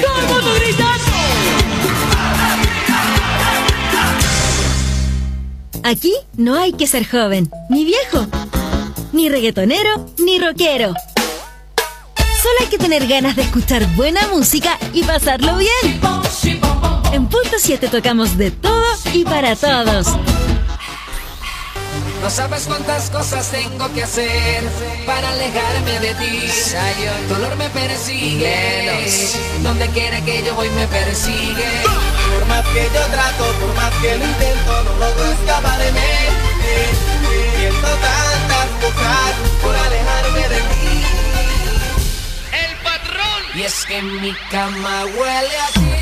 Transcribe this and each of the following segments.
todo el mundo gritando. Aquí no hay que ser joven, ni viejo, ni reggaetonero, ni rockero. Solo hay que tener ganas de escuchar buena música y pasarlo bien. En Punto 7 tocamos de todo y para todos. No sabes cuántas cosas tengo que hacer para alejarme de ti. El dolor me persigue, donde quiera que yo voy me persigue. Por más que yo trato, por más que lo intento, no logro escapar de mí. Siento tantas cosas por alejarme de ti. El patrón. Y es que mi cama huele a ti.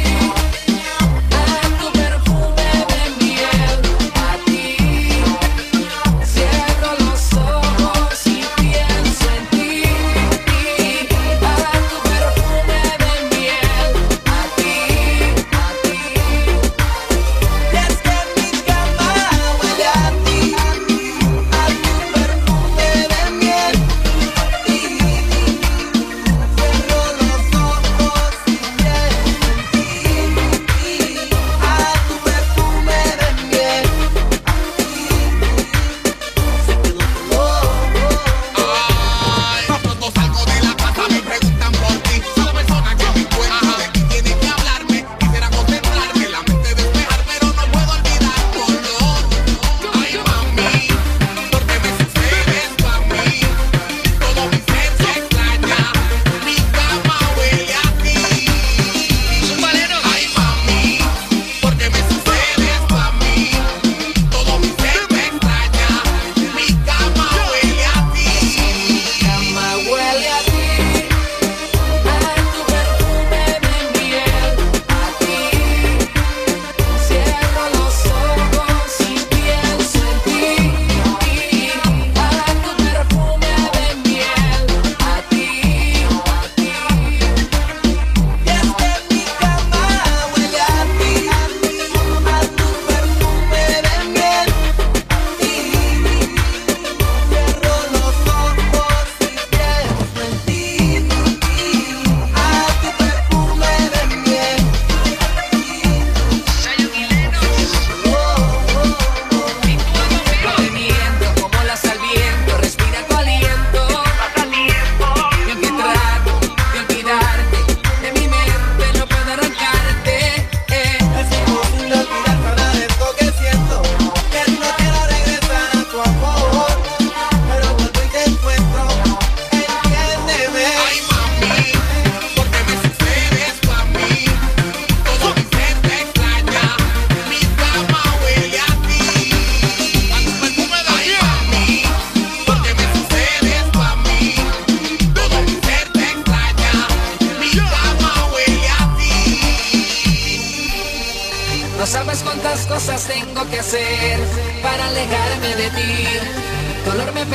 No sabes cuántas cosas tengo que hacer para alejarme de ti. Dolor me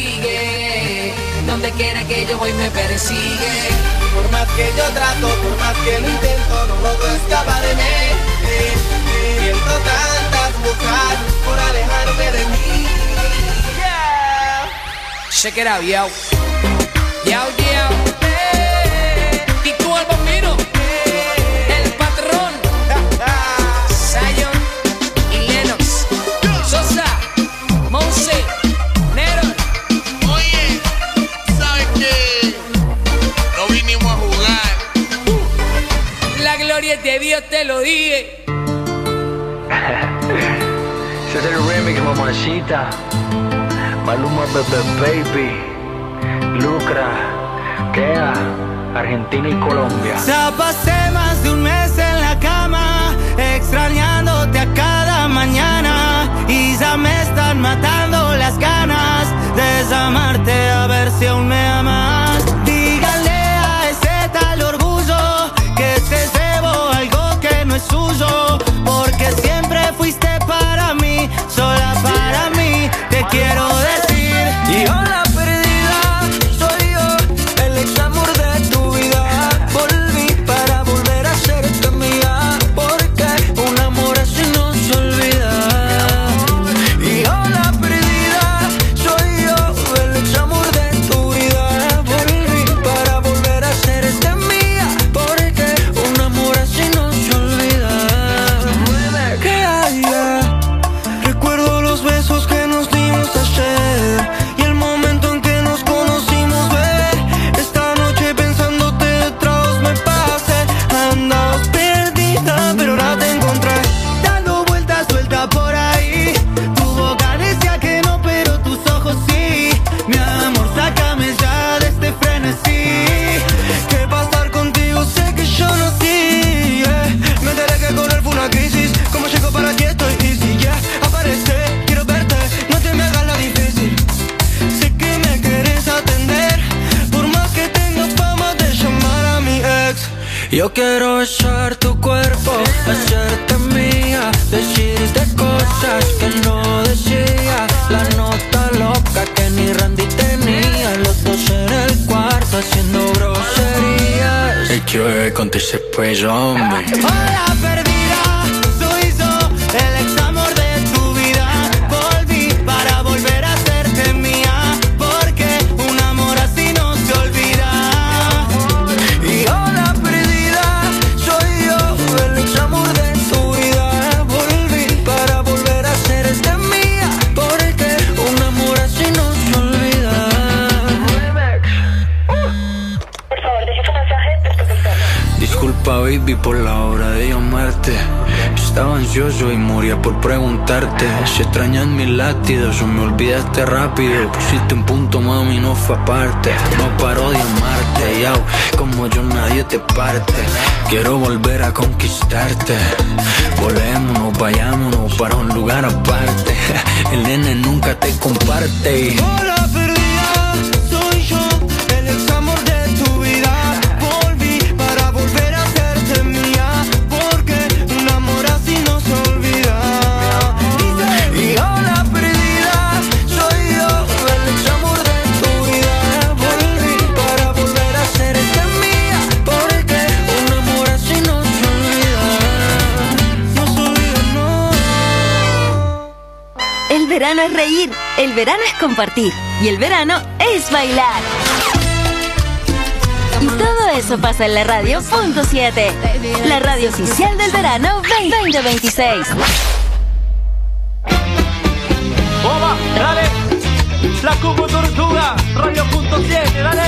persigue, donde quiera que yo voy me persigue. Por más que yo trato, por más que lo intento, no logro escapar de mí. Siento tantas cosas por alejarme de mí. Check it out, yo. Yo, yo. Y tú al bambino. El patrón. Zion y Lennox. Sosa, Monse, Nero. Oye, ¿sabes qué? No vinimos a jugar. La gloria de Dios, te lo dije. Ese es el remix, mamacita. Maluma, Baby, Lucra, Kea, Argentina y Colombia. Ya pasé más de un mes en la cama, extrañándote a cada mañana, y ya me están matando las ganas de desamarte, a ver si aún me amas. Díganle a ese tal orgullo que se llevó algo que no es suyo, porque siempre fuiste para mí, sola para mí, te quiero decir. Y hola perdida, soy yo, el ex amor de tu vida. Volví para Yo quiero besar tu cuerpo, hacerte mía, decirte cosas que no decía. La nota loca que ni Randy tenía, los dos en el cuarto haciendo groserías. El quiero beber con ese peso, hombre. Hola perdida, soy yo, el ex amor de tu vida. Volví para volver a hacerte mía, porque un amor así no se olvida. Y hola perdida, soy yo, el ex amor de tu vida. Volví para volver a hacerte mía, porque un amor así no se olvida. Por favor, deje su mensaje después del tono. Disculpa, baby, por la hora de llamarte. Estaba ansioso y moría por preguntarte si extrañas mis latidos o me olvidaste rápido. Pusiste un punto, mami, no fue aparte. No paro de amarte, yao, como yo nadie te parte. Quiero volver a conquistarte. Volémonos, vayámonos para un lugar aparte. El nene nunca te comparte. Hola perdida, soy yo, el ex amor de tu vida. Volví para volver a hacerte mía, porque un amor así no se olvida. Y hola perdida, soy yo, el ex amor de tu vida. Volví para volver a hacerte mía, porque un amor así no se olvida. No se olvida, no. El verano es reír, el verano es compartir y el verano es bailar. Y todo eso pasa en la radio Punto 7, la radio oficial del verano 2026. ¡Oba! ¡Dale! La Cuco Tortuga, Radio Punto 7, dale.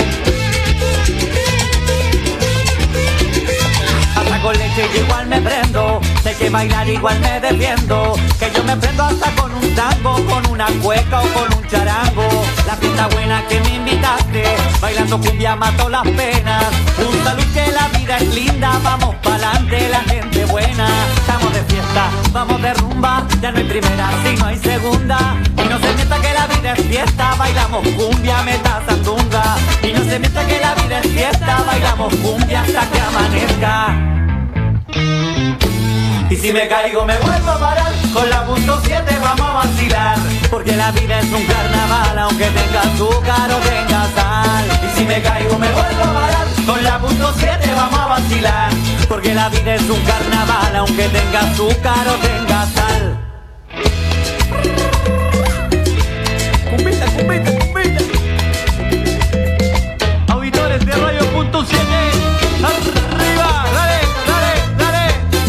Hasta con leche yo igual me prendo, sé que bailar igual me defiendo, que yo me prendo hasta con un tango, con una cueca o con un charango. La fiesta buena que me invitaste, bailando cumbia mato las penas. Un salud que la vida es linda, vamos pa'lante la gente buena. Estamos de fiesta, vamos de rumba, ya no hay primera, sino hay segunda. Y no se mienta que la vida es fiesta, bailamos cumbia, meta sandunga. Y no se mienta que la vida es fiesta, bailamos cumbia hasta que amanezca. Y si me caigo me vuelvo a parar, con la Punto 7 vamos a vacilar, porque la vida es un carnaval, aunque tenga azúcar o tenga sal. Y si me caigo me vuelvo a parar, con la Punto 7 vamos a vacilar, porque la vida es un carnaval, aunque tenga azúcar o tenga sal. Cumbita, cumbita, cumbita. Auditores de Radio Punto 7, arriba, dale, dale, dale.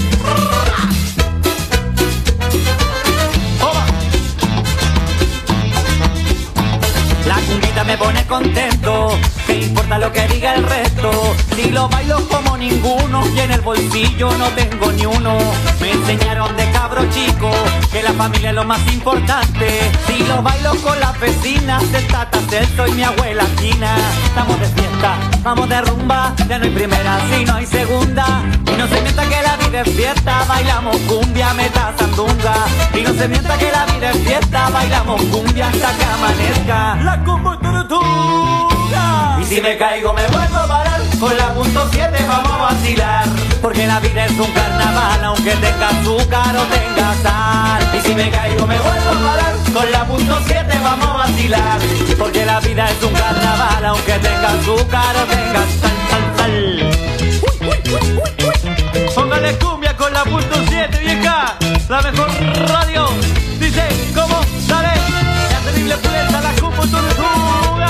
Oba. La cumbita me pone contento, ¿qué importa lo que diga el resto? Si lo bailo como ninguno y en el bolsillo no tengo ni uno. Me enseñaron de cabro chico que la familia es lo más importante. Si lo bailo con las vecinas del Tata Celso y mi abuela Gina. Estamos de fiesta, vamos de rumba, ya no hay primera, sino hay segunda. Y no se mienta que la vida es fiesta, bailamos cumbia, meta sandunga. Y no se mienta que la vida es fiesta, bailamos cumbia hasta que amanezca. La Cumbia Tortuga. Y si me caigo me vuelvo a parar, con la Punto 7 vamos a vacilar, porque la vida es un carnaval, aunque tenga azúcar o tenga sal. Y si me caigo me vuelvo a parar, con la Punto 7 vamos a vacilar, porque la vida es un carnaval, aunque tenga azúcar o tenga sal, sal, sal. Póngale cumbia con la Punto 7, vieja, la mejor radio. Dice, ¿cómo? Dale, la terrible pureza, la Cumbia Tortuga.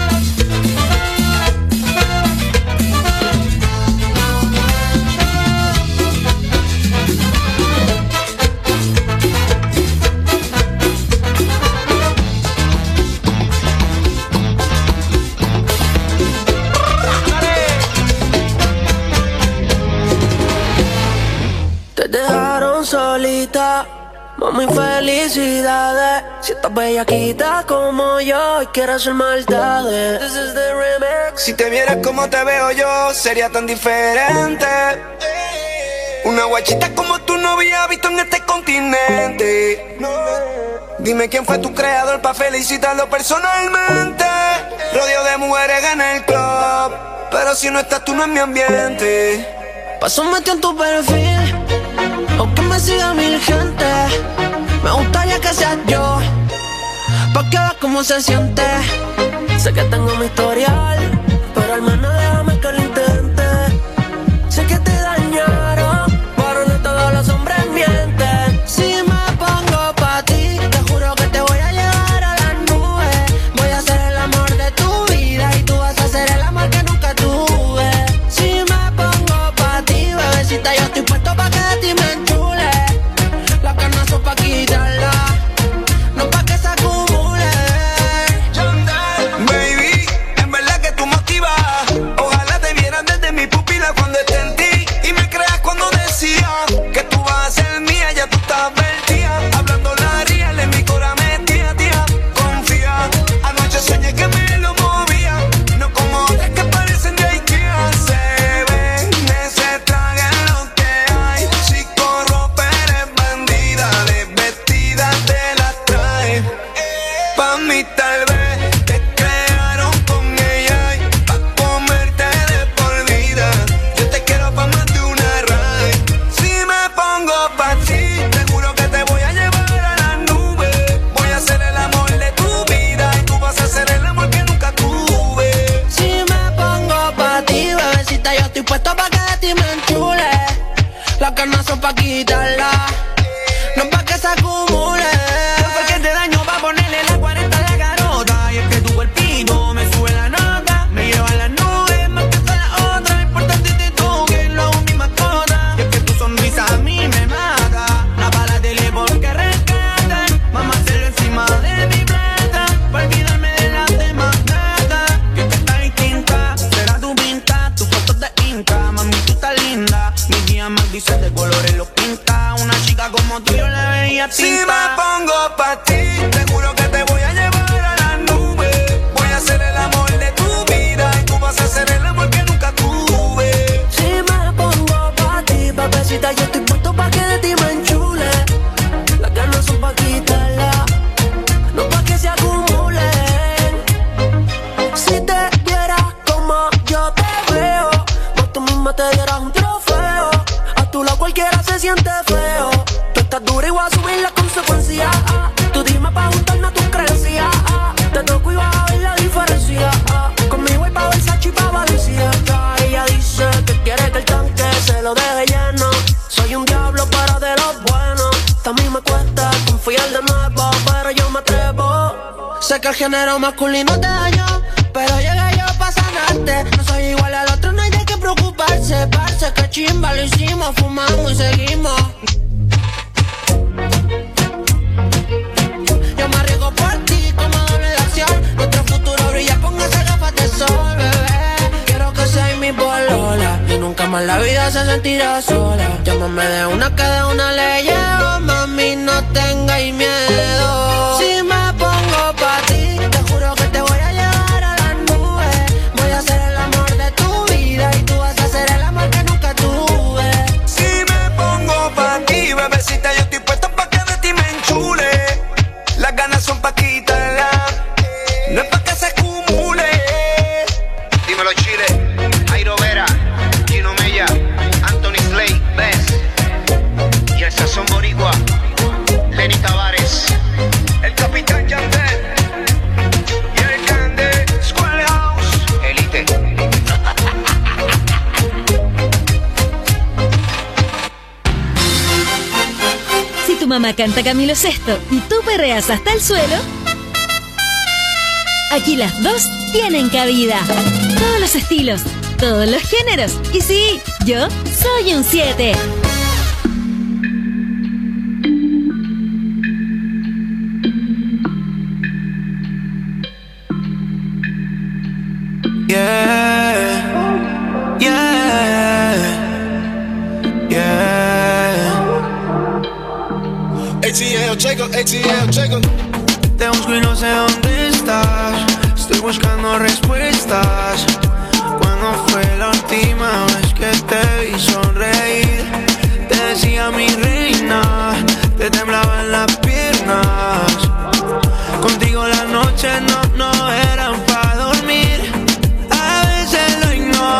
Te dejaron solita, mami, felicidades. Si estás bellaquita como yo y quieres hacer maldades. This is the remix. Si te vieras como te veo yo, sería tan diferente. Una guachita como tú no había visto en este continente. Dime quién fue tu creador pa' felicitarlo personalmente. Rodeo de mujeres en el club, pero si no estás tú no es mi ambiente. Paso metido en tu perfil, aunque me siga mil gente. Me gustaría que seas yo, pa' que veas cómo se siente. Sé que tengo mi historial, pero al menos déjame que lo intente. Sé que te dañaron, por donde todos los hombres mienten. Si me pongo pa' ti, te juro que te voy a llevar a las nubes. Voy a ser el amor de tu vida y tú vas a ser el amor que nunca tuve. Si me pongo pa' ti, bebecita, yo estoy puesto pa' que de ti me enchule. Las ganas son pa' quitarla, no pa' que se acumule. Baby, en verdad que tú motivas. Ojalá te vieran desde mi pupila cuando esté en ti. Y me creas cuando decía que tú vas a ser mía, ya tú estás vertida. Hablando la real en mi cora metía, tía. Confía, anoche soñé que me lo movía. No como otras que parecen de Ikea. Se ven, se tragan lo que hay. Si corro, pero eres bandida. Desvestida te las trae. Pa' mí tal vez te crearon con ella y pa' comerte de por vida. Yo te quiero pa' más de una raíz. Si me pongo pa' ti, te juro que te voy a llevar a las nubes. Voy a ser el amor de tu vida y tú vas a ser el amor que nunca tuve. Si me pongo pa' ti, bebecita, yo estoy puesto pa' que de ti me enchule. Las ganas son pa' quitarla, no pa' que se acumule. Porque te daño pa' ponerle la 40 a la garota. Y es que tu cuerpito me sube la nota, me lleva a las nubes más que todas las otras. Importante tú que lo hago mi mascota. Y es que tu sonrisa a mí me mata. No para la tele porque rescata. Mamá hacerlo encima de mi plata, pa' olvidarme de las demás gatas. Que estás distinta, será tu pinta, tus fotos de Inca. Mami, tú estás linda, mis días más grises de colores los pinta. Una chica como tú yo la veía tinta. Si me pongo pa' ti, te juro que te voy a llevar a las nubes. Voy a ser el amor de tu vida y tú vas a ser el amor que nunca tuve. Si me pongo pa' ti, bebecita, yo estoy puesto pa' que de ti me enchule. Las ganas son pa' quitarla, no pa' que se acumulen. Si te vieras como yo te veo, vos tú misma te dieras un trofeo. A tu lado cualquiera se siente feo. Tú estás dura y voy a subir las consecuencias. Tú dime pa' juntarnos a tus creencias. Te toco y vas a ver la diferencia. Conmigo voy pa' Versace y pa' Valencia. Ella dice que quiere que el tanque se lo deje lleno. Soy un diablo pero de los buenos. También me cuesta confiar de nuevo, pero yo me atrevo. Sé que el género masculino te dañó, pero llegué yo pa' sanarte. No soy igual al otro, no hay de qué preocuparse. Parce, que chimba, lo hicimos, fumamos y seguimos. Yo me arriesgo por ti como doble de acción. Nuestro futuro brilla, póngase gafas de sol, bebé. Quiero que seas mi polola y nunca más la vida se sentirá sola. Llámame de una que de una le llevo, mami, no tengáis miedo. Si me pongo pa' ti, te juro que te voy a llevar a las nubes. Voy a ser el amor de tu vida y tú vas a ser el amor que nunca tuve. Si me pongo pa' ti, bebecita, yo estoy puesto pa' que de ti me enchule. Las ganas son pa' quitarla, no es pa' que se acumule. Dímelo Chile, Jairo Vera, Gino Mella, Anthony Slay, Bess y el sazón boricua, Lenny Tavares, El Capitán Yandel y el Cande, Schoolhouse, Elite. Si tu mamá canta Camilo Sesto y tú perreas hasta el suelo, aquí las dos tienen cabida. Todos los estilos, todos los géneros. Y sí, yo soy un 7. Yeah, yeah, yeah. ATL Jacob, ATL Jacob. Te busco y no sé dónde estás. Estoy buscando respuestas. ¿Cuándo fue la última vez que te vi sonreír? Te decía mi reina, te temblaban las piernas. Contigo las noches no eran para dormir. A veces lo ignoro.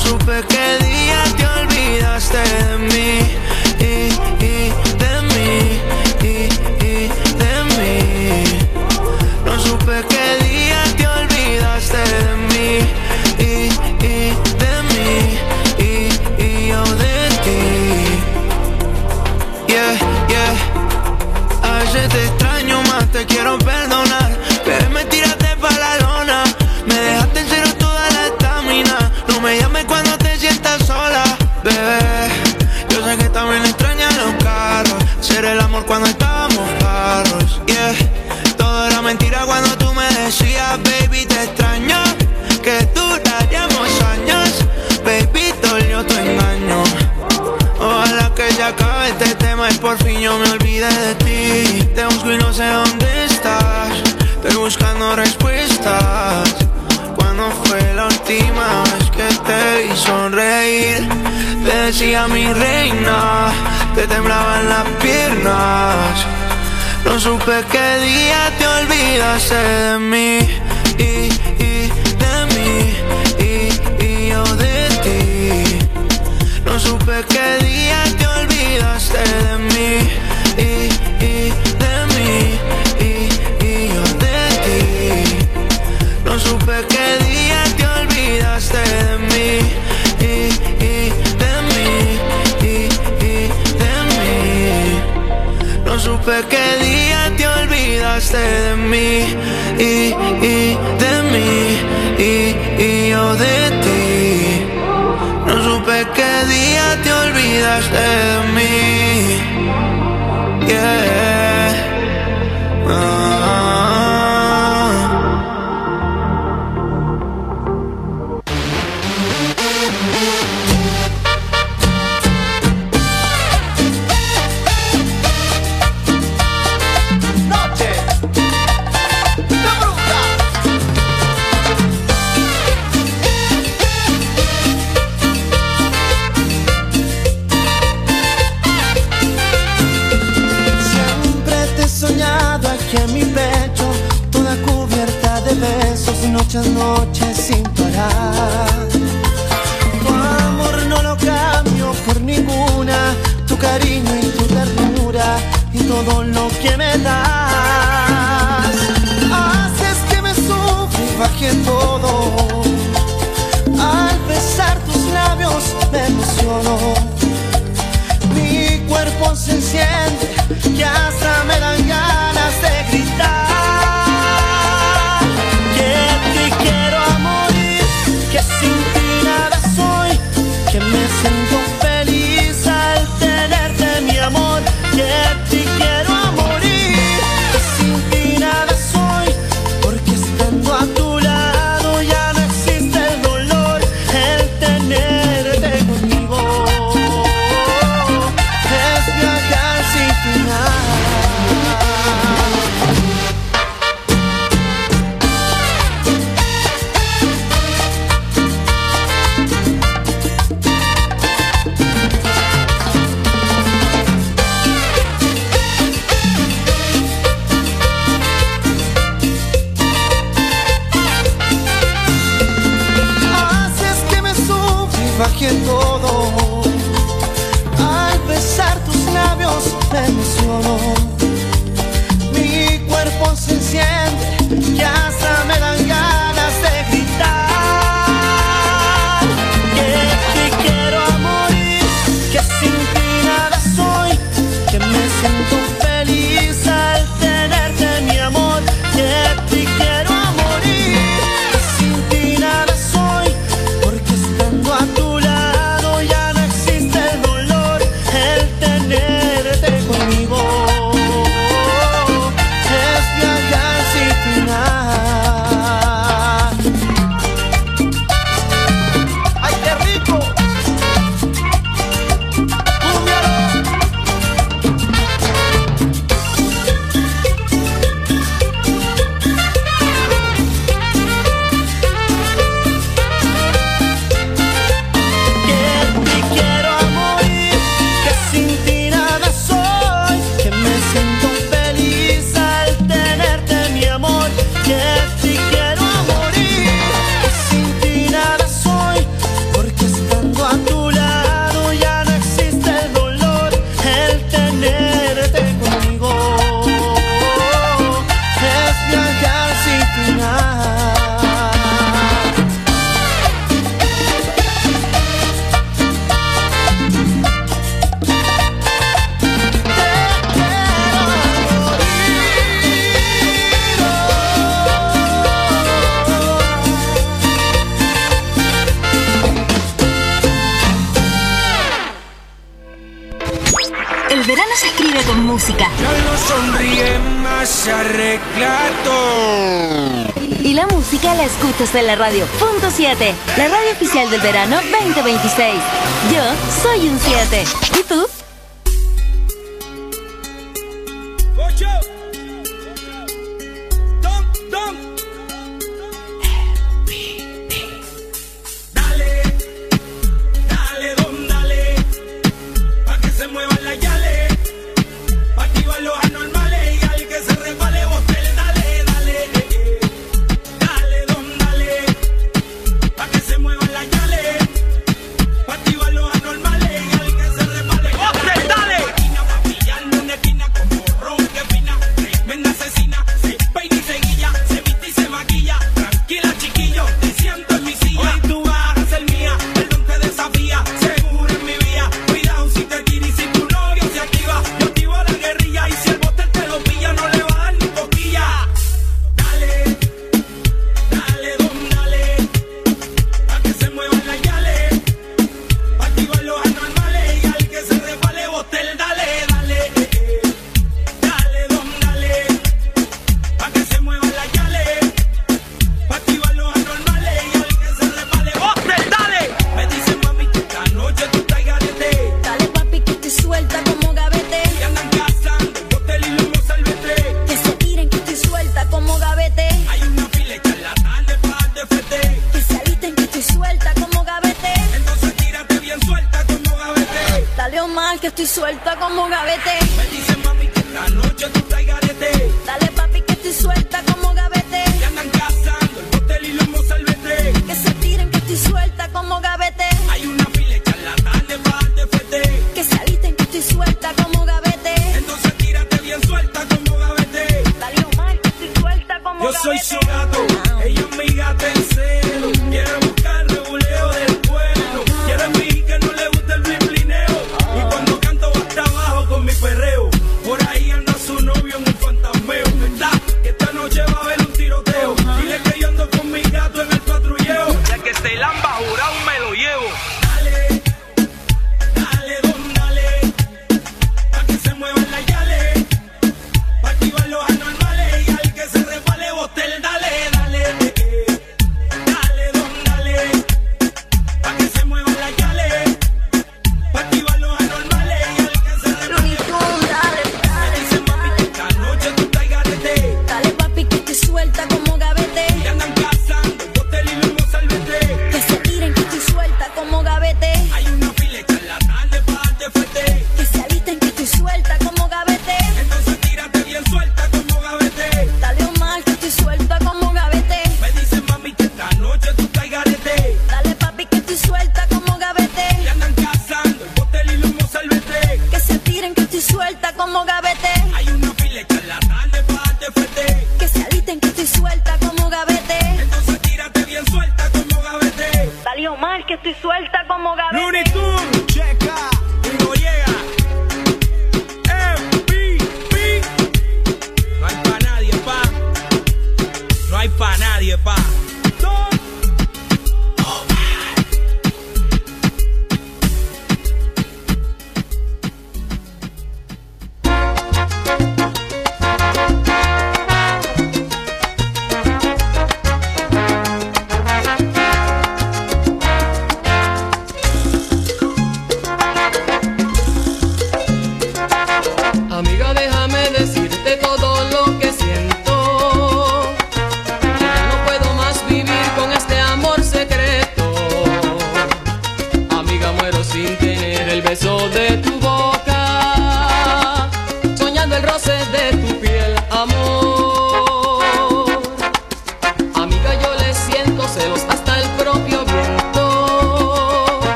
supe qué día te olvidaste de mí de mí de mí. No supe qué día te olvidaste de mí de mí y yo de ti. Yeah, yeah. A veces te extraño más, te quiero perdonar, pero me tiraste pa' la lona. Me dejaste en cero toda la estamina. No me llames cuando te sientas sola, bebé. Yo sé que también extrañas los carros, hacer el amor cuando estábamos claros. Yeah, todo era mentira cuando tú me decías, baby, te extraño, que duraríamos años. Baby, dolió tu engaño. Ojalá que ya acabe este tema y por fin yo me olvide de ti. Te busco y no sé dónde estás, estoy buscando respuestas. ¿Cuándo fue la última vez que te vi sonreír? Te decía mi reina, te temblaban las piernas. No supe qué día te olvidaste de mí de mí y yo de ti. No supe qué día te olvidaste de mí de mí y yo de ti. No supe qué día te olvidaste de mí de mí de mí. No supe qué día te olvidaste de mí de mí y yo de ti. No supe qué día te olvidaste de mí. Yeah. Muchas noches sin parar. Tu amor no lo cambio por ninguna, tu cariño y tu ternura y todo lo que me das. Haces que me sufra y baje todo. Al besar tus labios me emociono. Mi cuerpo se enciende que hasta me dan ganas de gritar. Sin ti nada soy, que me siento feliz al tenerte, mi amor, que te quiero a morir. Que sin ti nada soy, porque estando a tu lado ya no existe el dolor, el tenerte conmigo es viajar sin final. Bajé todo. Al besar tus labios me emociono. Mi cuerpo se enciende que hasta me dan ganas de gritar. Que te quiero a morir, que sin ti nada soy, que me siento feliz al tenerte, mi amor, que te quiero a morir. Que sin ti nada soy, porque estando a tu lado ya no existe el dolor, el tenerte conmigo es viajar sin final. ¡Ay, qué rico! verano se escribe con música. Ya no sonríe más, se arregla todo. Y la música la escuchas en la radio. Punto 7, la radio oficial del verano 2026. Yo soy un 7. ¿Y tú?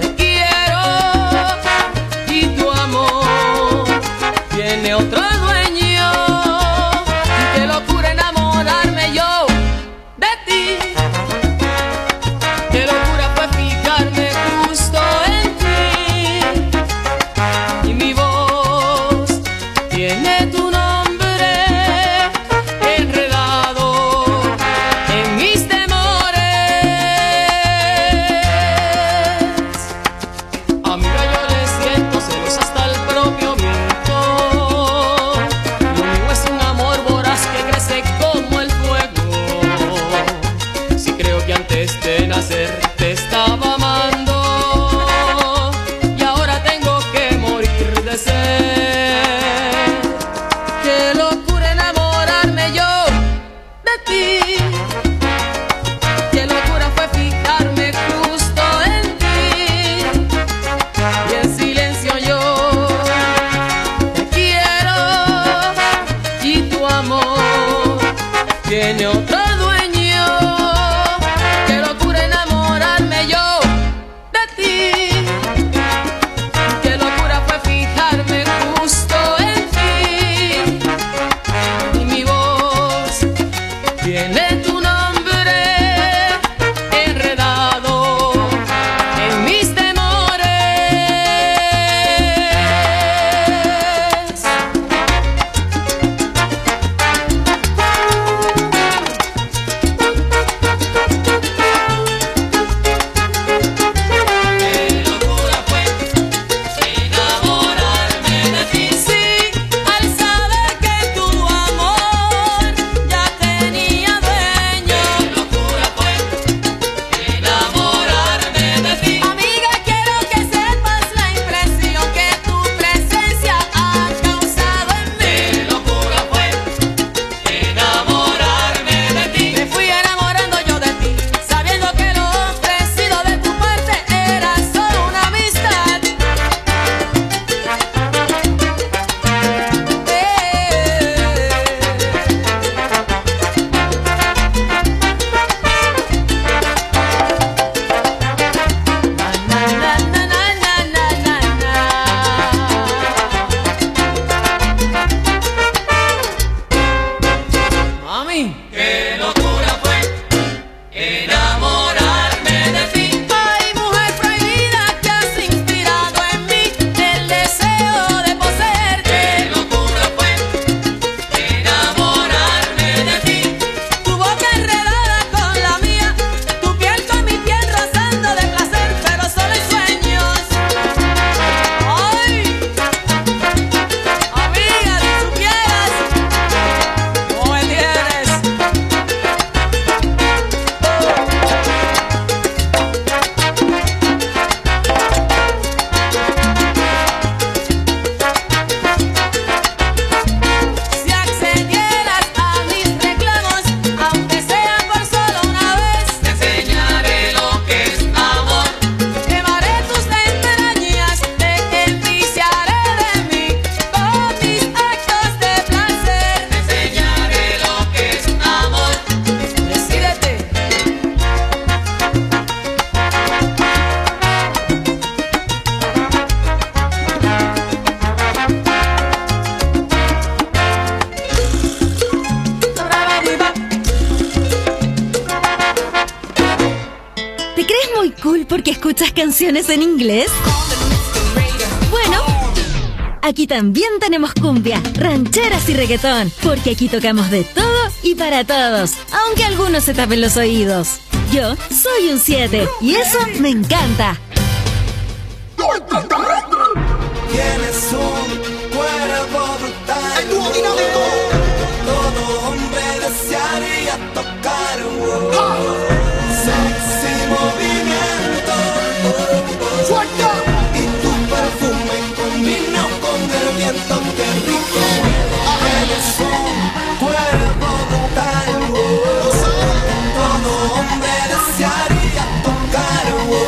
Tiene otro dueño. tiene otro dueño. Qué locura enamorarme yo de ti. Qué locura fue fijarme justo en ti. Y mi voz tiene tu nombre enredado en mis temores. porque escuchas canciones en inglés? Bueno, aquí también tenemos cumbia, rancheras y reggaetón, porque aquí tocamos de todo y para todos, aunque algunos se tapen los oídos. Yo soy un 7 y eso me encanta. Tienes un cuerpo brutal, el dúo dinámico. Todo hombre desearía tocar. Sexy movimiento. Y tu perfume combina con el viento. Qué rico. Tienes un cuerpo brutal. Todo hombre desearía tocar.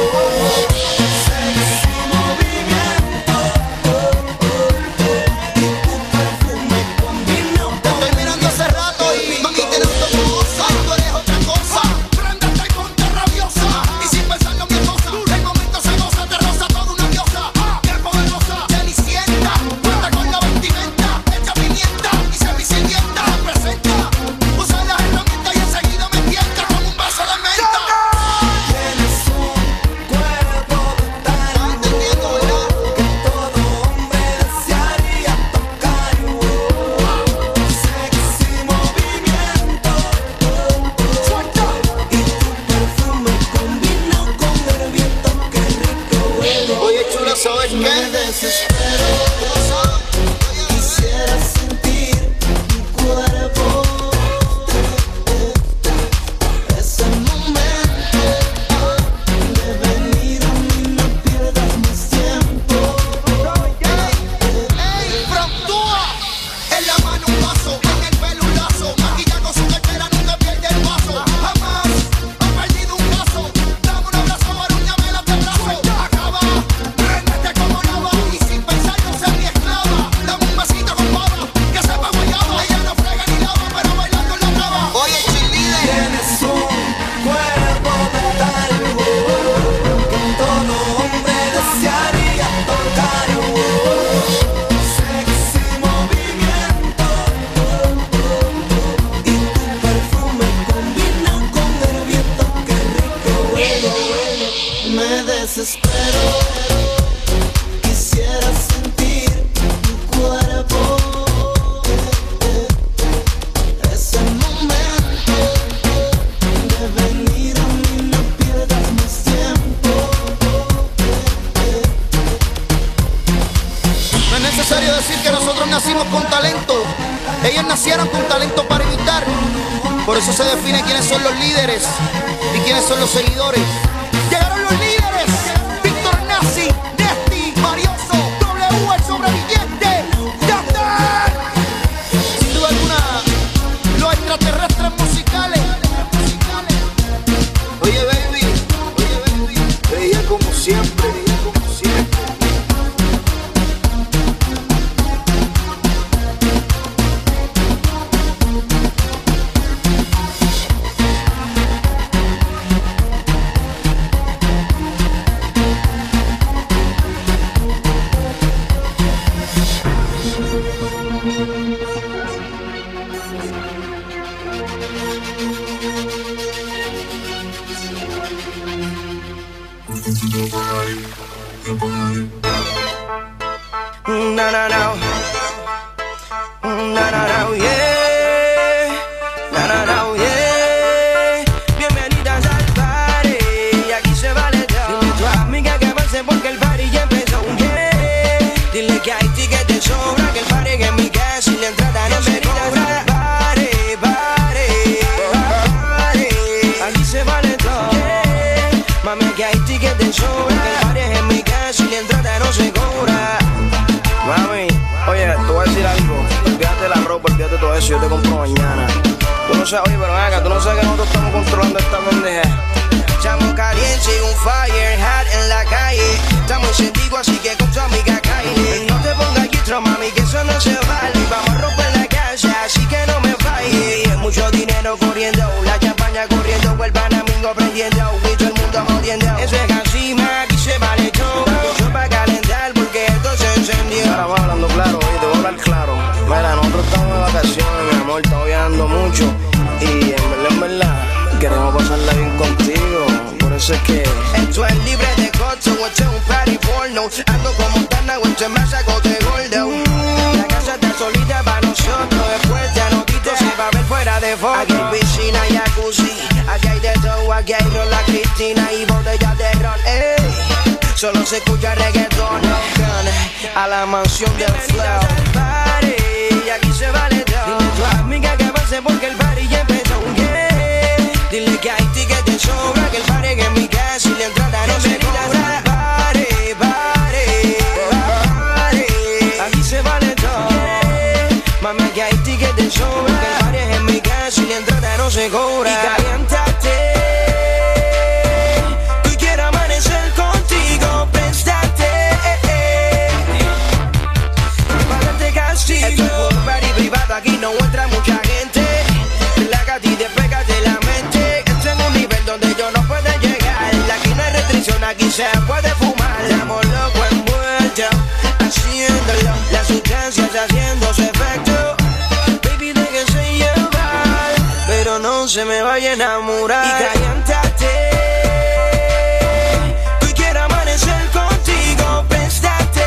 ¿Sabes qué? Desespero, quisiera sentir tu cuerpo. Es el momento de venir a mí, no pierdas más tiempo. ¡Ey, frontúa! En la mano un vaso, en el pelo un lazo, maquillando su cartera, nunca pierde el paso. Jamás ha perdido un caso. Dame un abrazo, aruñame la abrazo. Acaba. Y sin pensar no se Sexy movimiento y tu perfume combina con el viento. Qué rico huele, me desespero. Quisiera sentir tu cuerpo. Ese momento de venir a mí, no pierdas más tiempo. No es necesario decir que nosotros nacimos con talento. Ellos nacieron con talento para imitar. Por eso se define quiénes son los líderes y quiénes son los seguidores. Llegaron los líderes: Víctor Nazi, Nesti, Marioso, W, el sobreviviente, Yandel. Sin duda alguna, los extraterrestres musicales. Oye baby, ella como siempre, como siempre. Na na na, na na na, yeah, na na na, yeah. Bienvenidas al party, y aquí se vale todo. Dile a tu amiga que avance porque el party ya empezó, yeah. Dile que hay tickets de sobra, que el party es en mi casa y la entrada no se cobra. Party, party, party, aquí se vale todo, yeah. Mami, que hay tickets de sobra, que el party es en mi casa y la entrada no se cobra. Mami, oye, te voy a decir algo. Olvídate la ropa, olvídate todo eso, yo te compro mañana. Tú no sabes, oye, pero venga, tú no sabes que nosotros estamos controlando esta pendeja. Estamos calientes y un fire hot en la calle. Estamos encendidos, así que con tu amiga Kylie. No te pongas guitro, mami, que eso no se vale. Vamos a romper la casa, así que no me falles. Mucho dinero corriendo, la champaña corriendo, el panamingo prendiendo, y todo el mundo jodiendo. Eso es así, ma, aquí se vale todo. Mucho para calentar porque esto se encendió. Ahora vamos hablando claro, oye, te voy a hablar claro. Mira, nosotros estamos de vacaciones, mi amor, estamos viajando mucho. Y en verdad, queremos pasarla bien contigo. Por eso es que esto es libre de costo, esto es un party porno. Ando como Tana, esto es más saco de gordo. La casa está solita para nosotros. Después de anotito se va a ver fuera de foto. Aquí hay piscina y jacuzzi, aquí hay de todo, aquí hay ron, la Cristina y botellas de ron, ey. Solo se escucha reggaetón, a la mansión del flow. Y aquí se vale todo. Dile a tu amiga que avance porque el party ya empezó, yeah. Dile que hay tickets de sobra, que el party es en mi casa y la entrada no se cobra. Party, party, party, aquí se vale todo, yeah. Mami, que hay tickets de sobra, que el party es en mi casa y la entrada no se cobra. Y caliéntate, tú quieres amanecer contigo, préstate, pagarte castigo. Esto es un party privado, aquí no entra mucha gente. Relájate y despégate la mente. Esto es un nivel donde ellos no pueden llegar. Aquí no hay restricción, aquí se puede fumar. Estamos locos envueltos, haciéndolo. Las sustancias haciéndose efecto. Baby, déjese llevar, pero no se me vaya a enamorar. Y caliéntate, tú quieres amanecer contigo, préstate,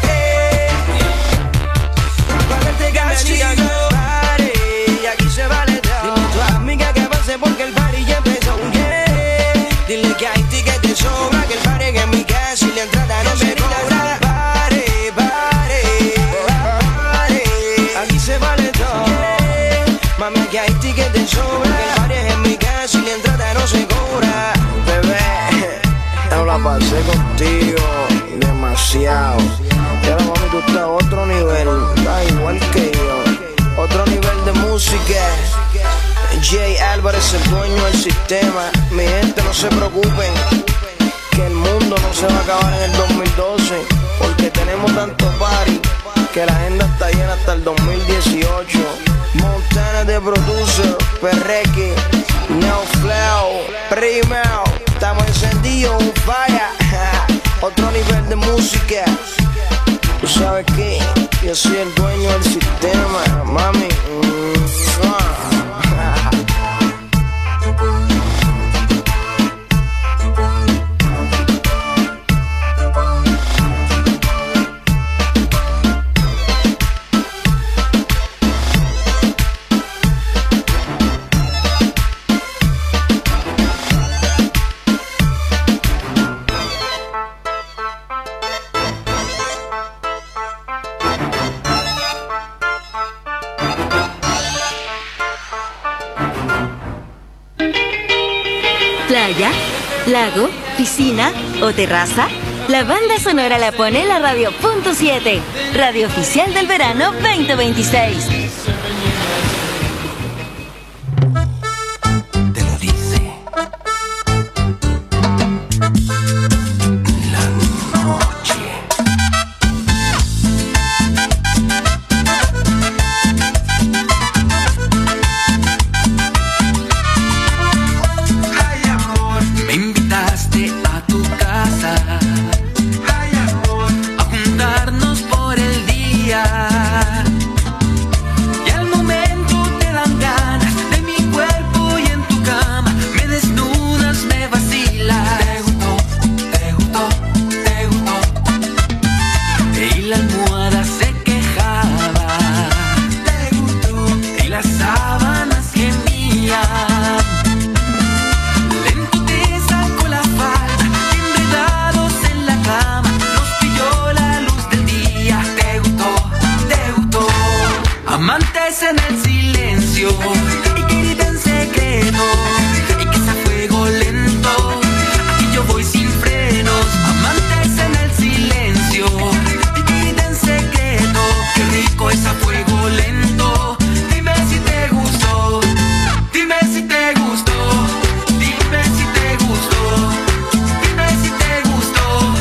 pagarte castigo. Y aquí se vale todo. Dile a tu amiga que avance porque el party ya empezó, yeah. Dile que hay tickets de sobra, que el party es en mi casa y la entrada no se cobra. Party, party, party, aquí se vale todo, yeah. Mami, que hay tickets de sobra, que el party es en mi casa y la entrada no se cobra. Bebé, yo la pasé contigo demasiado. Y ahora mami, tú estás a otro nivel, estás igual que yo. Otro nivel de música. Jay Álvarez, el dueño del sistema. Mi gente, no se preocupen, que el mundo no se va a acabar en el 2012, porque tenemos tanto party que la agenda está llena hasta el 2018. Montana de producer, Perrequi, Neo Flow, Primero. Estamos encendidos, un fire. Otro nivel de música. Tú sabes que yo soy el dueño del sistema, mami. ¿Playa? ¿Lago? ¿Piscina? ¿O terraza? La banda sonora la pone la Radio Punto 7, radio oficial del verano 2026. Te lo dice la noche. Ay, amor, me invitaste a tu casa. Ay, amor, a juntarnos por el día. Y al momento te dan ganas de mi cuerpo y en tu cama me desnudas, me vacilas. Te gustó, te gustó, te gustó. Y la almohada se quejaba. Te gustó. Y las sábanas gemían. Lento te sacó la falda, enredados en la cama, nos pilló la luz del día. Te gustó, te gustó. Amantes en el silencio y querida en secreto, y que sea fuego lento, aquí yo voy sin frenos. Amantes en el silencio y querida en secreto, qué rico es a fuego lento. Dime si te gustó, dime si te gustó, dime si te gustó, dime si te gustó.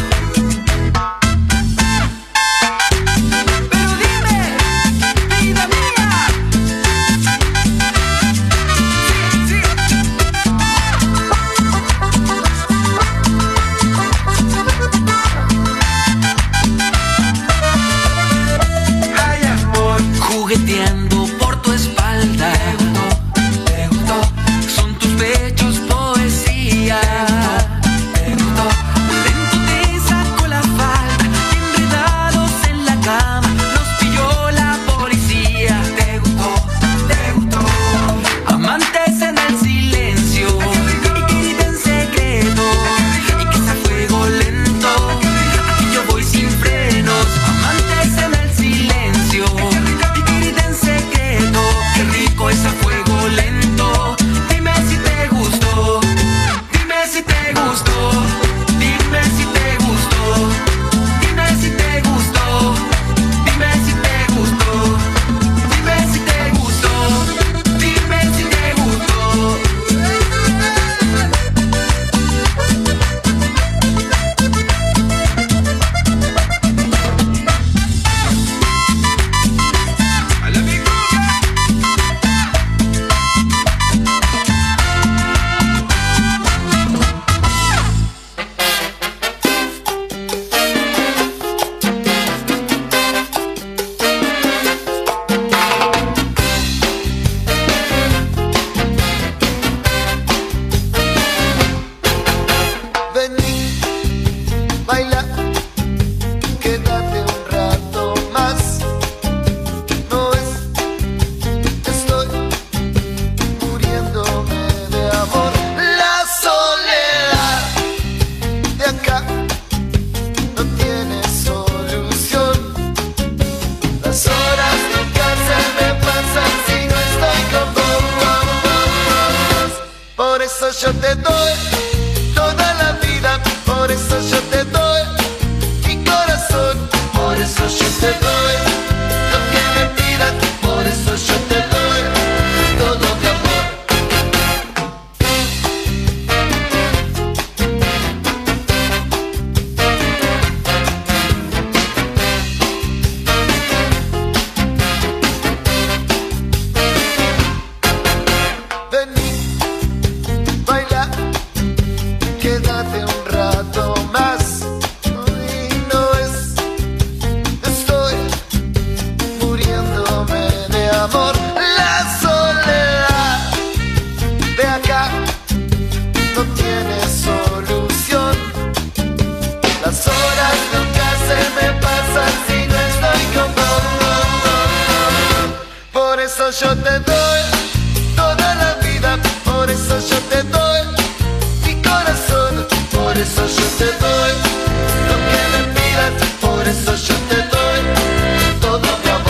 Pero dime, vida mía. Sí, sí. Ay, amor, jugueteando por tu espalda. Te gustó, son tus pechos poesía. Te gustó, lento te sacó la falda, enredados en la cama, nos pilló la policía. Te gustó, te gustó. Amantes en el silencio y querida en secreto, y que sea fuego lento, aquí yo voy sin frenos. Amantes en el silencio y querida en secreto, qué rico es a fuego lento. Dime si te gustó, dime si te gustó, dime si te gustó, dime si te gustó, dime si te gustó, dime si te gustó, dime si te gustó. A la mi Vení, baila, quédate un rato más. No es que estoy muriéndome de amor. La soledad de acá no tiene solución. Las horas nunca se me pasan si no estoy con vos. Por eso yo te doy toda la vida, por eso yo te doy mi corazón, por eso yo te doy lo que me pidas, por eso yo te doy todo mi amor. Vení, baila, quédate un rato más. Y no es eso yo te doy toda la vida, por eso yo te doy mi corazón, por eso yo te doy lo que me pidas, por eso yo te doy todo mi amor.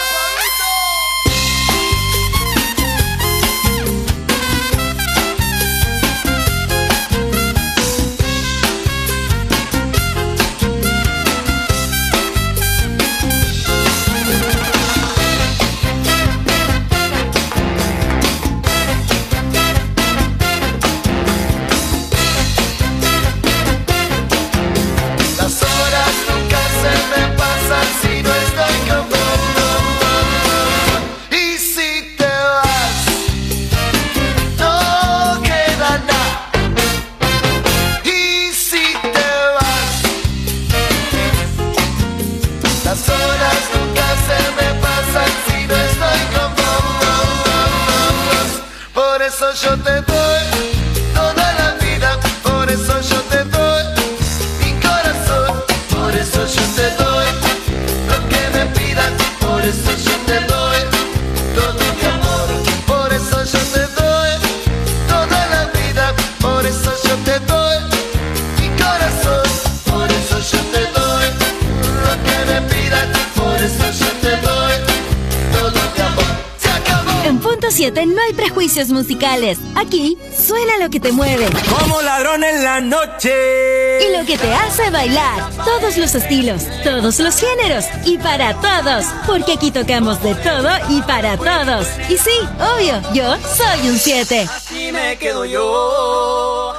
Yo te doy toda la vida, por eso yo te doy mi corazón, por eso yo te doy lo que me pidas, por eso yo te doy todo mi amor, por eso yo te doy toda la vida, por eso yo te doy mi corazón, por eso yo te doy lo que me pidas, por eso yo te doy todo mi amor. En Punto 7 no hay prejuicios musicales. Aquí suena lo que te mueve. Como ladrón en la noche. Y lo que te hace bailar. Todos los estilos, todos los géneros y para todos. Porque aquí tocamos de todo y para todos. Y sí, obvio, yo soy un 7. Así me quedo yo.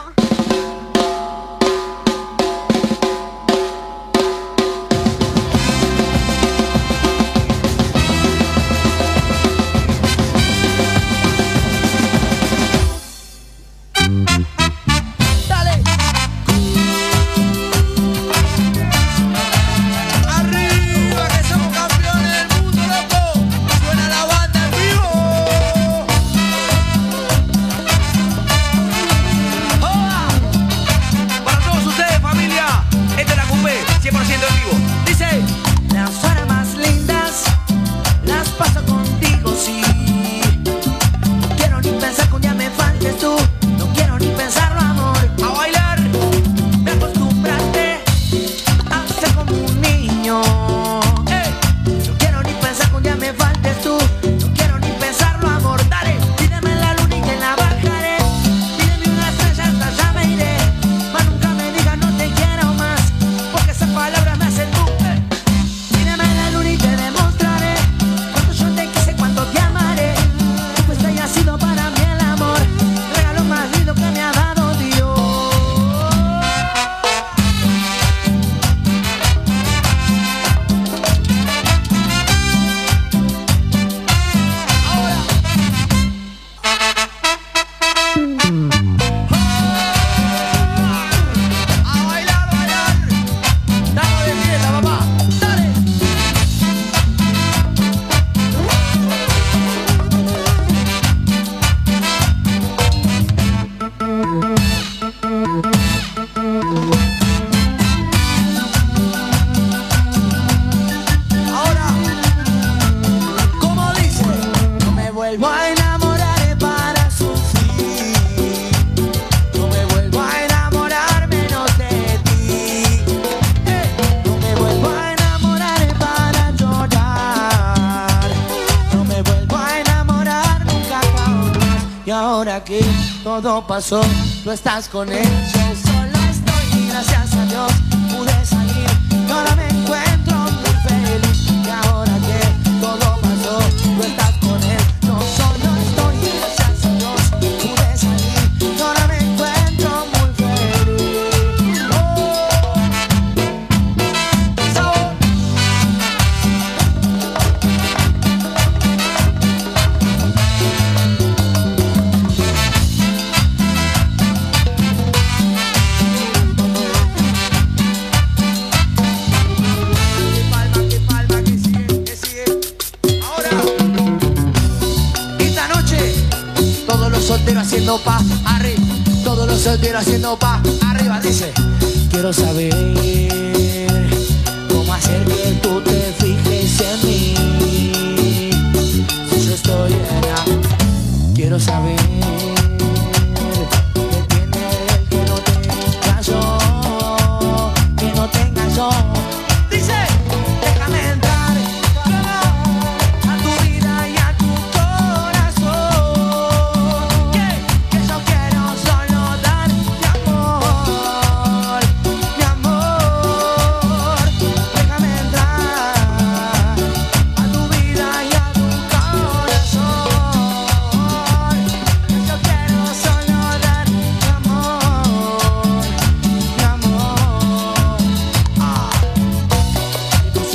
Que todo pasó, tú estás con él. Yo solo estoy y gracias a Dios pude salir. Y ahora me encuentro muy feliz. Y ahora que todo pasó, tú estás con él. Yo solo estoy y gracias a Dios pude salir. Y ahora me encuentro muy feliz. Sabor. Soltero haciendo pa' arriba, todos los solteros haciendo pa' arriba. Dice, quiero saber cómo hacer que tú te fijes en mí. Si yo estoy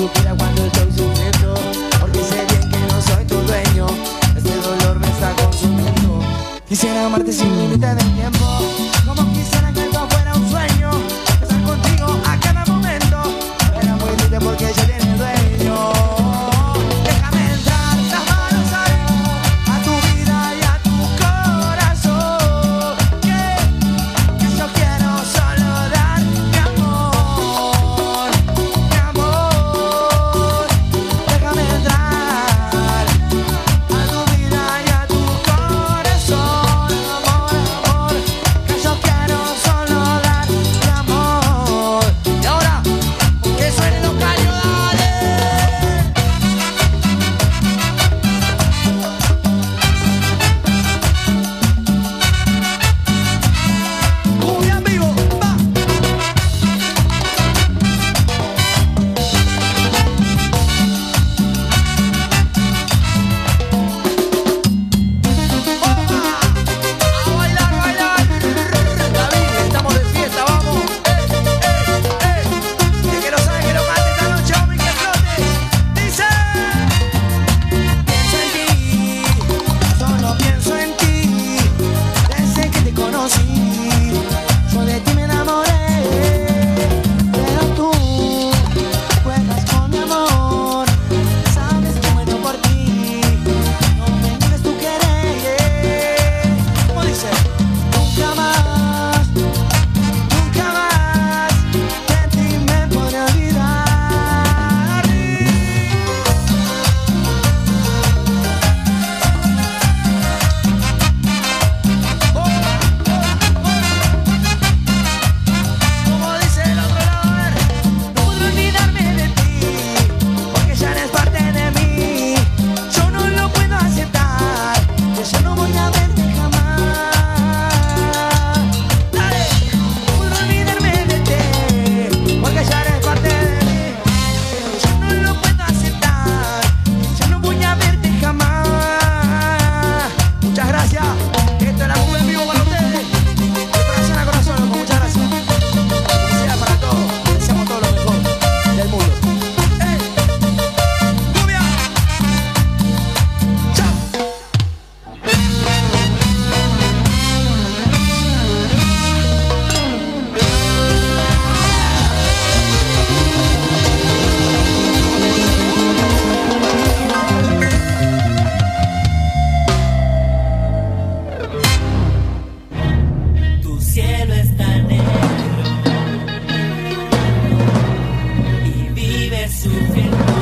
supiera cuando estoy sufriendo, porque sé bien que no soy tu dueño. Este dolor me está consumiendo. Quisiera amarte sin límite de tiempo, como quisiera que esto fuera un sueño, estar contigo a cada momento, pero muy triste porque ya tiene dueño. Déjame entrar las manos a tu vida y a tu corazón, que yo quiero solo dar mi amor, mi amor. Déjame entrar a tu vida y a tu corazón, amor, amor, que yo quiero solo dar mi amor. Y ahora, que suene los callos, dale. Cumbia en vivo, va. A bailar, bailar. David, estamos de fiesta, vamos. El que no sabe que lo cante esta noche, hombre, que flote. Dice: pienso en ti, solo pienso en ti. Desde que te conocí, yo de ti me enamoré. Pero tú juegas con mi amor, sabes que muero por ti. No me niegues tu querer. Como dice: nunca más de ti me podré olvidar. Como dice el otro lado, a ver, no podré olvidarme de ti, porque ya eres parte de mí. Yo no lo puedo aceptar, que yo no voy a verte jamás. Dale, no puedo olvidarme de ti, porque ya eres parte de mí. Yo no lo puedo aceptar, yo no voy a verte jamás. Muchas gracias, esto es la cumbia en vivo para ustedes. De corazón a corazón, loco, muchas gracias. Felicidad para todos, deseamos todo lo mejor del mundo. ¡Cumbia! ¡Chao! Tu cielo está negro y vives sufriendo.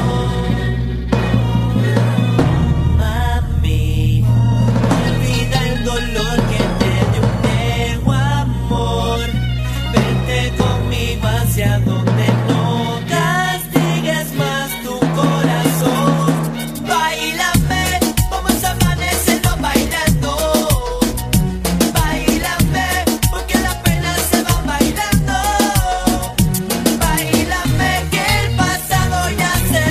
Mami, olvida el dolor que te dio un nuevo amor. Vente conmigo hacia donde no castigues más tu corazón. Báilame, vamos a amanecerlo bailando. Báilame, porque la pena se va bailando. Báilame, que el pasado ya se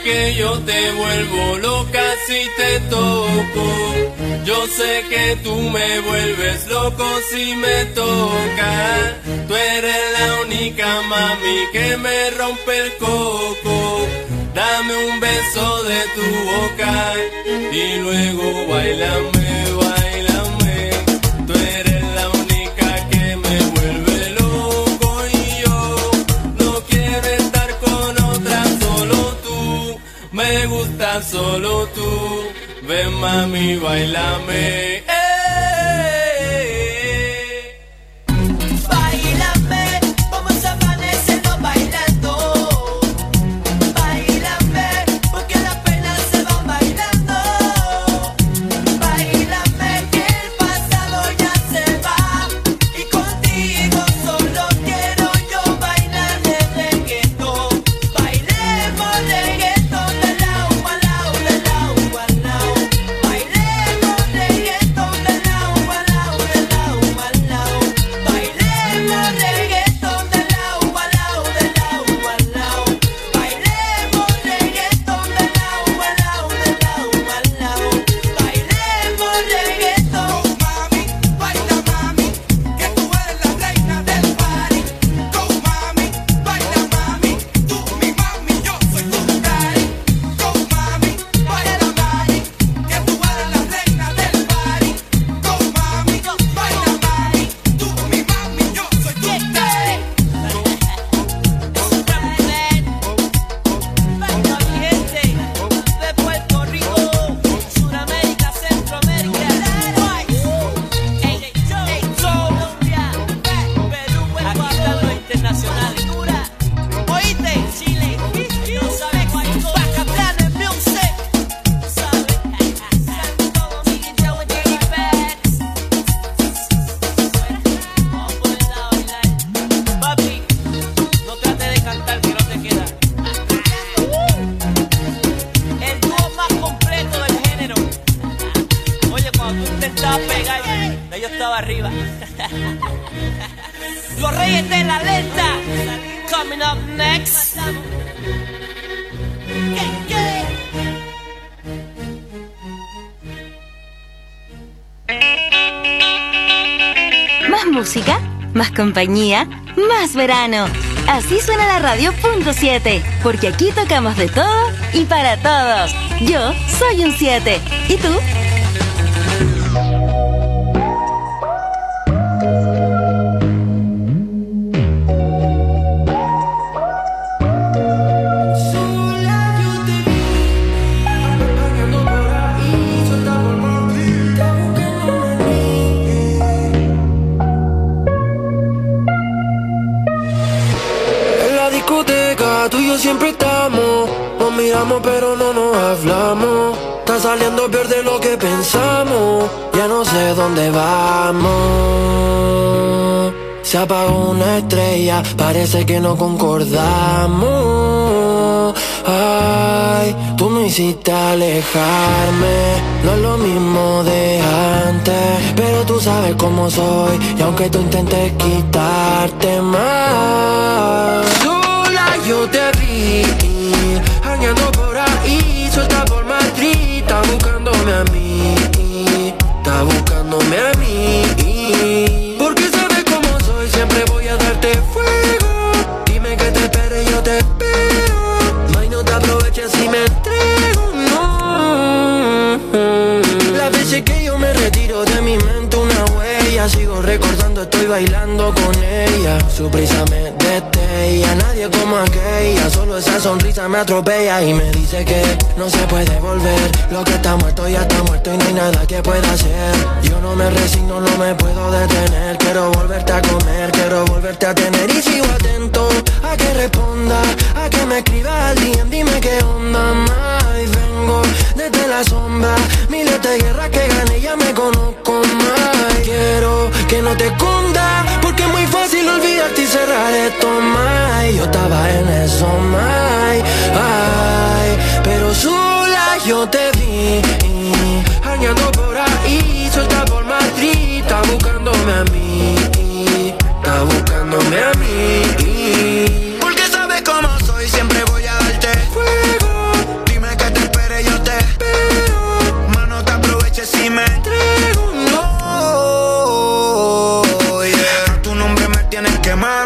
que yo te vuelvo loca si te toco. Yo sé que tú me vuelves loco si me tocas. Tú eres la única mami que me rompe el coco. Dame un beso de tu boca y luego bailame, bailame. Tú eres la única que me vuelve loco y yo no quiero estar con otra, solo tú. Me gusta solo tú. Ven mami, bailame. Bailame, vamos a amanecernos bailando. Bailame, porque las penas se van bailando. Bailame, que el pasado ya se va. Y contigo solo quiero yo bailar de reggaetón. Bailemos reggaetón de lado a lado, de lado a lado. Bailemos reggaetón de lado a lado, de lado a lado. Bailemos reggaetón de lado a lado, de lado a lado. Bailemos reggaetón de lado a lado, de lado a lado. Bailemos reggaetón. Mami, baila mami, que tú eres la reina del party. Go mami, baila mami, tú mi mami, yo soy tu daddy. Go mami, baila mami, que tú eres la reina del party. Go mami, baila mami, tú mi mami, yo soy tu daddy. Baila mi gente de Puerto Rico, Sudamérica, Centroamérica, Colombia, Perú, aquí están los internacionales. Oíste, Chile, no sabes cuál es Bacatlán en Music. ¿Sabes? Santo Domingo with Dirty Bags. Vamos a ponerla a bailar. Papi, no trate de cantar que no te queda. El dúo más completo del género. Oye, cuando tú intentabas pegar, yo estaba arriba. Los Reyes de la Lenta. Coming up next. Más música, más compañía, más verano. Así suena la radio Punto 7, porque aquí tocamos de todo y para todos. Yo soy un 7. ¿Y tú? En la discoteca tú y yo siempre estamos. Nos miramos pero no nos hablamos. Está saliendo peor de lo que pensamos. Ya no sé dónde vamos. Se apagó una estrella, parece que no concordamos. Ay, tú me hiciste alejarme. No es lo mismo de antes, pero tú sabes cómo soy. Y aunque tú intentes quitarte más, sola yo te vi, jangueando por ahí, suelta por Madrid. Está buscándome a mí, está buscándome a mí. Porque sabes cómo soy, siempre voy a darte fuego. Dime que te espere, yo te espero. May, no te aproveches si me entrego, no. Las veces que yo me retiro de mi mente una huella. Sigo recordando, estoy bailando con ella. Su prisa me destella, nadie como aquella. Solo esa sonrisa me atropella y me dice que no se puede volver. Lo que está muerto ya está muerto y no hay nada que pueda hacer. Yo no me resigno, no me puedo detener. Quiero volverte a comer, quiero volverte a tener. Y sigo atento a que responda, a que me escriba al DM. Dime qué onda, más. Vengo desde la sombra, miles de guerras que gané, ya me conozco más. Quiero que no te escondas, porque es muy fácil olvidarte y cerrar esto, más. Yo estaba en eso, más. Ay, pero sola yo te vi, jangueando por ahí, suelta por Madrid. Está buscándome a mí, está buscándome a mí. Porque sabes cómo soy, siempre voy a darte fuego.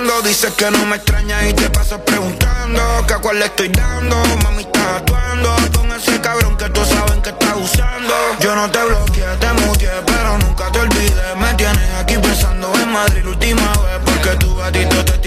buscando. Dices que no me extrañas y te pasas preguntando que a cuál le estoy dando. Mami, estás actuando con ese cabrón que todos saben que estás usando. Yo no te bloqueé, te muteé, pero nunca te olvidé. Me tienes aquí pensando en Madrid la última vez, porque tu gatito te